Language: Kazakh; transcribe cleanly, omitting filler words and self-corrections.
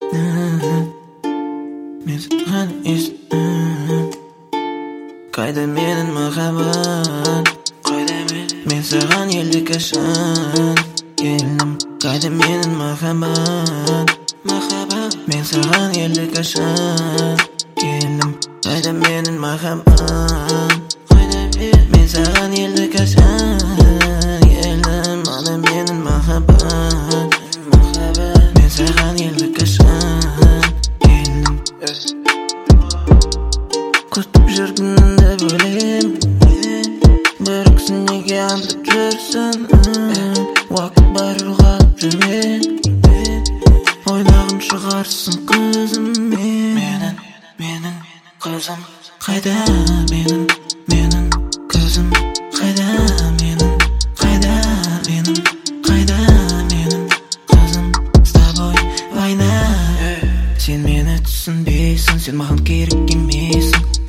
Мен саған қайда менің махаббат, мен саған елді қашан келдім. Қайда менің махаббат, мен саған елді қашан келдім. Қайда менің махаббат, мен саған елді қашан келдім. Қайда менің махаббат, мен саған елді қашан келдім. Күтіп жүргенімді білем, бір кісі неге аңдып жүрсің? Уақыт баруға жүрме, ойнағын шығарсың қызым. Менің қызым қайда? Менің қызым қайда? Қайда менің қызым? С тобой война. Сен мені түсінбейсің, сен маған керек емессің.